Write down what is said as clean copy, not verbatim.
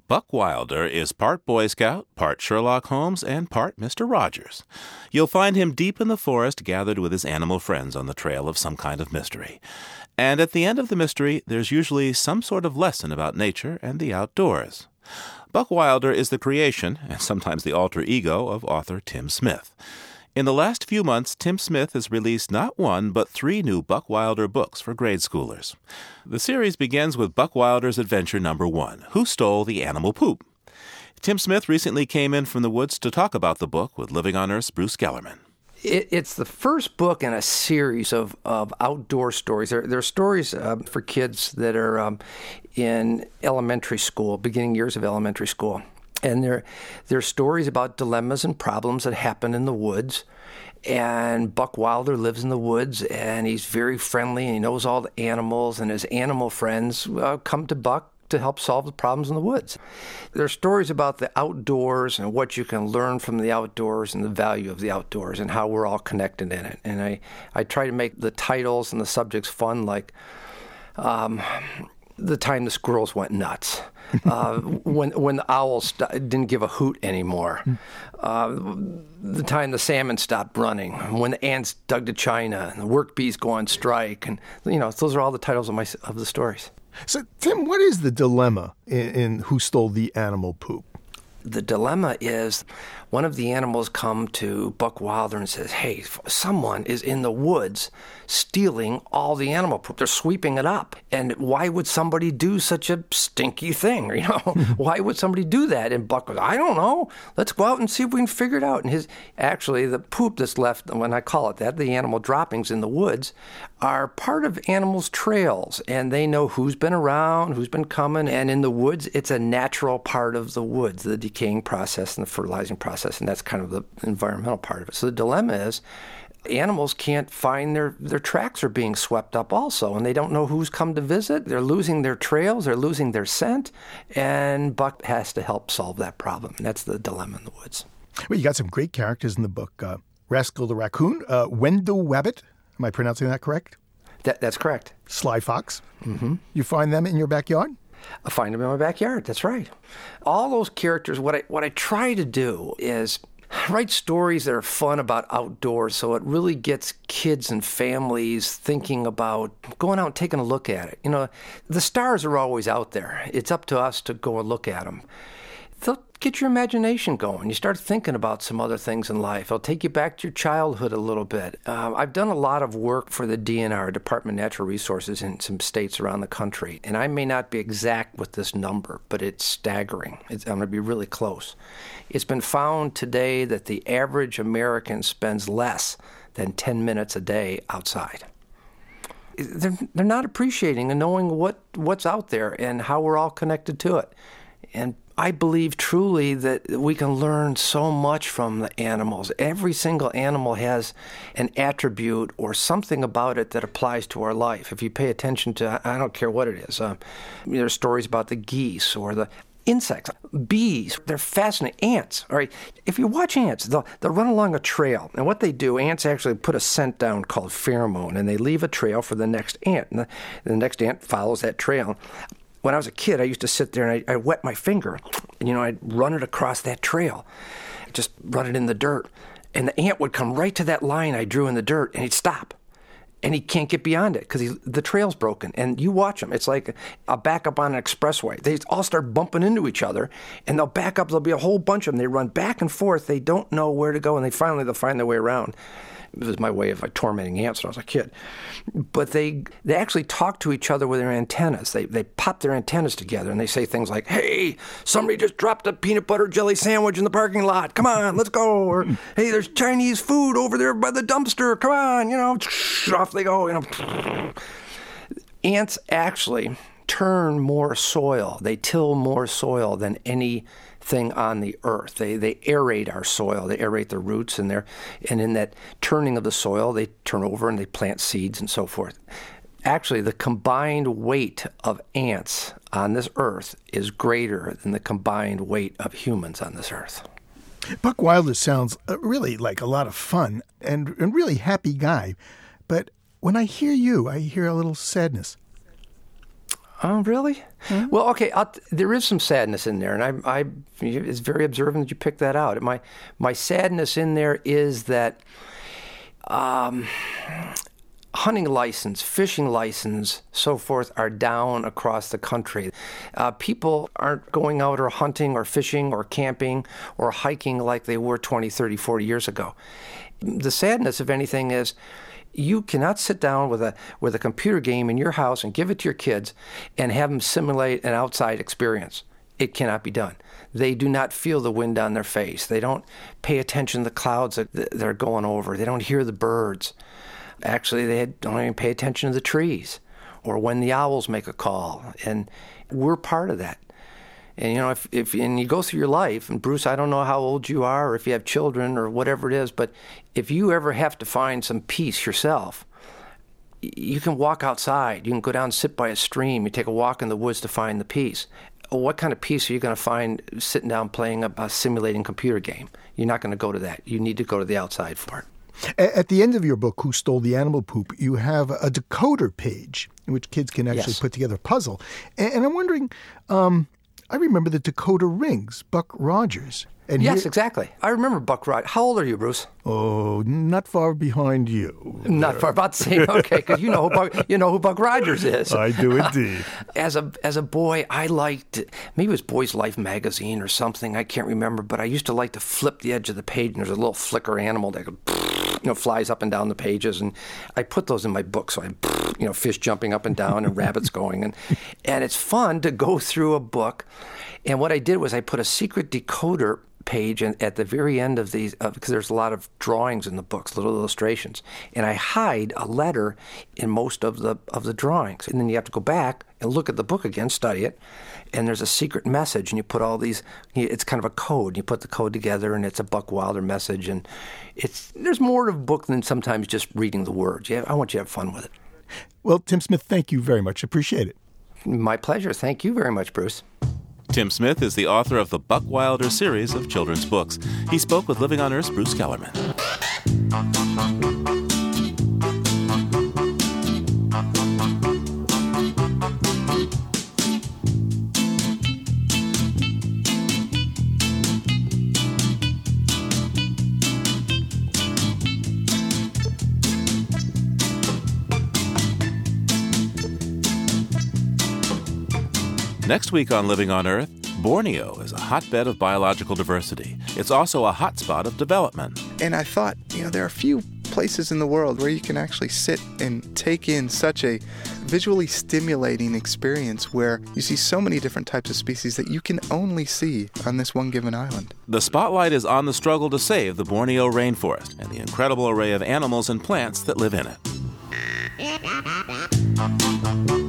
Buck Wilder is part Boy Scout, part Sherlock Holmes, and part Mr. Rogers. You'll find him deep in the forest gathered with his animal friends on the trail of some kind of mystery. And at the end of the mystery, there's usually some sort of lesson about nature and the outdoors. Buck Wilder is the creation, and sometimes the alter ego, of author Tim Smith. In the last few months, Tim Smith has released not one, but 3 new Buck Wilder books for grade schoolers. The series begins with Buck Wilder's adventure number 1, Who Stole the Animal Poop? Tim Smith recently came in from the woods to talk about the book with Living on Earth's Bruce Gellerman. It's the first book in a series of outdoor stories. They're stories for kids that are in elementary school, beginning years of elementary school. And they're stories about dilemmas and problems that happen in the woods. And Buck Wilder lives in the woods, and he's very friendly, and he knows all the animals, and his animal friends come to Buck to help solve the problems in the woods. There are stories about the outdoors and what you can learn from the outdoors and the value of the outdoors and how we're all connected in it. And I try to make the titles and the subjects fun, like the time the squirrels went nuts, when the owls didn't give a hoot anymore, the time the salmon stopped running, when the ants dug to China, and the work bees go on strike, and those are all the titles of the stories. So, Tim, what is the dilemma in Who Stole the Animal Poop? The dilemma is one of the animals come to Buck Wilder and says, hey, someone is in the woods stealing all the animal poop. They're sweeping it up. And why would somebody do such a stinky thing? Why would somebody do that? And Buck goes, I don't know. Let's go out and see if we can figure it out. And actually, the poop that's left, when I call it that, the animal droppings in the woods, are part of animals' trails. And they know who's been around, who's been coming. And in the woods, it's a natural part of the woods, the decaying process and the fertilizing process. And that's kind of the environmental part of it. So the dilemma is animals can't find their tracks are being swept up also, and they don't know who's come to visit. They're losing their trails, they're losing their scent, and Buck has to help solve that problem. And that's the dilemma in the woods. Well, you got some great characters in the book. Rascal the Raccoon, Wendell Wabbit, am I pronouncing that correct? That's correct. Sly Fox. Mm-hmm. You find them in your backyard? I find them in my backyard. That's right. All those characters, what I try to do is write stories that are fun about outdoors, so it really gets kids and families thinking about going out and taking a look at it. The stars are always out there. It's up to us to go and look at them. They'll get your imagination going. You start thinking about some other things in life. It'll take you back to your childhood a little bit. I've done a lot of work for the DNR, Department of Natural Resources, in some states around the country. And I may not be exact with this number, but it's staggering. I'm going to be really close. It's been found today that the average American spends less than 10 minutes a day outside. They're not appreciating and knowing what's out there and how we're all connected to it. And I believe truly that we can learn so much from the animals. Every single animal has an attribute or something about it that applies to our life. If you pay attention to, I don't care what it is. There's stories about the geese or the insects, bees. They're fascinating. Ants, all right? If you watch ants, they'll run along a trail. And what they do, ants actually put a scent down called pheromone, and they leave a trail for the next ant. And the next ant follows that trail. When I was a kid, I used to sit there and I'd wet my finger, and I'd run it across that trail, just run it in the dirt. And the ant would come right to that line I drew in the dirt, and he'd stop. And he can't get beyond it because the trail's broken. And you watch them. It's like a backup on an expressway. They all start bumping into each other, and they'll back up. There'll be a whole bunch of them. They run back and forth. They don't know where to go, and they'll find their way around. It was my way of tormenting ants when I was a kid. But they actually talk to each other with their antennas. They pop their antennas together, and they say things like, hey, somebody just dropped a peanut butter jelly sandwich in the parking lot. Come on, let's go. Or, hey, there's Chinese food over there by the dumpster. Come on, off they go. Ants actually more soil. They till more soil than anything on the earth. They aerate our soil. They aerate the roots, and in that turning of the soil, they turn over and they plant seeds and so forth. Actually, the combined weight of ants on this earth is greater than the combined weight of humans on this earth. Buck Wilder sounds really like a lot of fun and really happy guy. But when I hear you, I hear a little sadness. Oh, really? Mm-hmm. Well, okay. There is some sadness in there, and it's very observant that you picked that out. My sadness in there is that hunting license, fishing license, so forth, are down across the country. People aren't going out or hunting or fishing or camping or hiking like they were 20, 30, 40 years ago. The sadness, if anything, is you cannot sit down with a computer game in your house and give it to your kids and have them simulate an outside experience. It cannot be done. They do not feel the wind on their face. They don't pay attention to the clouds that they're going over. They don't hear the birds. Actually, they don't even pay attention to the trees or when the owls make a call. And we're part of that. And, you know, if and you go through your life, and Bruce, I don't know how old you are or if you have children or whatever it is, but if you ever have to find some peace yourself, you can walk outside. You can go down and sit by a stream. You take a walk in the woods to find the peace. What kind of peace are you going to find sitting down playing a simulating computer game? You're not going to go to that. You need to go to the outside for it. At the end of your book, Who Stole the Animal Poop, you have a decoder page in which kids can actually put together a puzzle. And I'm wondering, I remember the decoder rings, Buck Rogers. And yes, exactly. I remember Buck Rogers. How old are you, Bruce? Oh, not far behind you. Not far, about the same. Okay, because you know who Buck Rogers is. I do indeed. As a boy, I liked, maybe it was Boy's Life magazine or something. I can't remember, but I used to like to flip the edge of the page, and there's a little flicker animal that flies up and down the pages, and I put those in my book. So I, fish jumping up and down and rabbits going, and it's fun to go through a book. And what I did was I put a secret decoder page at the very end of these, because there's a lot of drawings in the books, little illustrations, and I hide a letter in most of the drawings, and then you have to go back and look at the book again, study it, and there's a secret message, and you put all these. It's kind of a code. You put the code together, and it's a Buck Wilder message, and there's more to a book than sometimes just reading the words. I want you to have fun with it. Well, Tim Smith, thank you very much. Appreciate it. My pleasure. Thank you very much, Bruce. Tim Smith is the author of the Buck Wilder series of children's books. He spoke with Living on Earth's Bruce Kellerman. Next week on Living on Earth, Borneo is a hotbed of biological diversity. It's also a hotspot of development. And I thought, there are a few places in the world where you can actually sit and take in such a visually stimulating experience where you see so many different types of species that you can only see on this one given island. The spotlight is on the struggle to save the Borneo rainforest and the incredible array of animals and plants that live in it.